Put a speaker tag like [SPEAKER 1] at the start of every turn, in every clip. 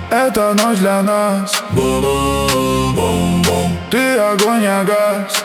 [SPEAKER 1] эта ночь для нас. Ты огонь, я газ.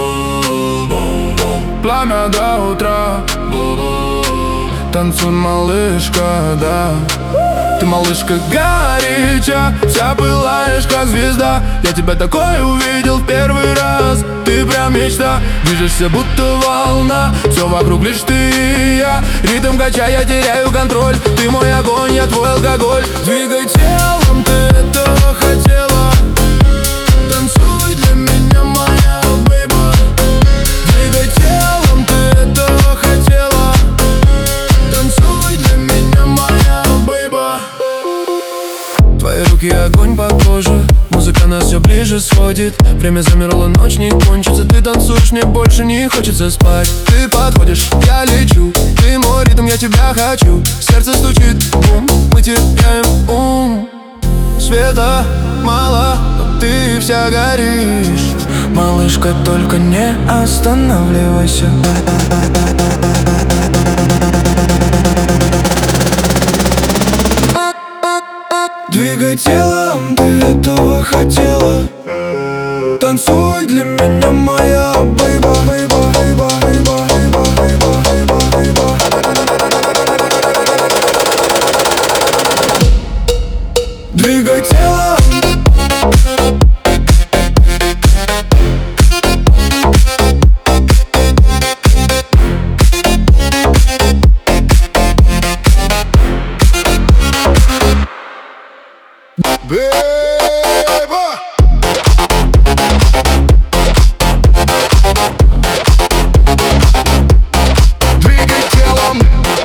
[SPEAKER 1] Пламя до утра. Танцуй, малышка, да. Ты, малышка, горяча, вся пылаешь, как звезда. Я тебя такой увидел в первый раз. Ты прям мечта, движешься, будто волна. Все вокруг лишь ты и я. Ритм качая, я теряю контроль. Ты мой огонь, я твой алкоголь. Двигай телом, ты этого хотела. Танцуй для меня, моя бейба. Двигай телом, ты этого хотела. Танцуй для меня, моя бейба. Твои руки огонь по коже. Музыка нас все ближе сводит. Время замерло, ночь не кончится. Ты танцуешь, мне больше не хочется спать. Ты подходишь, я лечу. Ты мой ритм, я тебя хочу. Сердце стучит, бум, мы теряем ум. Света мало, но ты вся горишь. Малышка, только не останавливайся. Двигай телом, ты этого хотела. Танцуй для меня, моя бейба, бейба, бейба, бейба, бейба, бейба, бейба, бейба. Двигай телом.
[SPEAKER 2] Бейба! Двигай телом.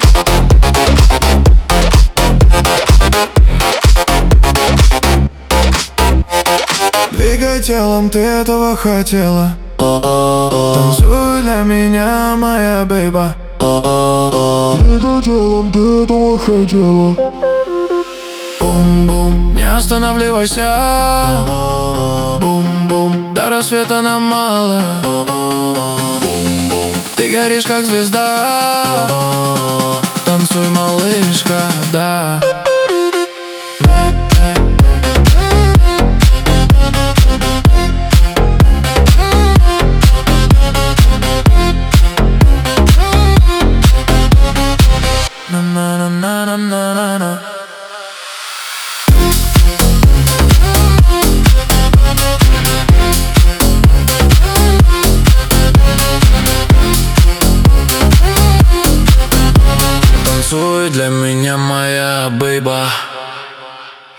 [SPEAKER 1] Двигай телом, ты этого хотела. Танцуй для меня, моя бейба.
[SPEAKER 2] Двигай телом, ты этого хотела.
[SPEAKER 1] Бум-бум, не останавливайся. Бум-бум, до рассвета нам мало. Ты горишь, как звезда. Танцуй, малышка, да.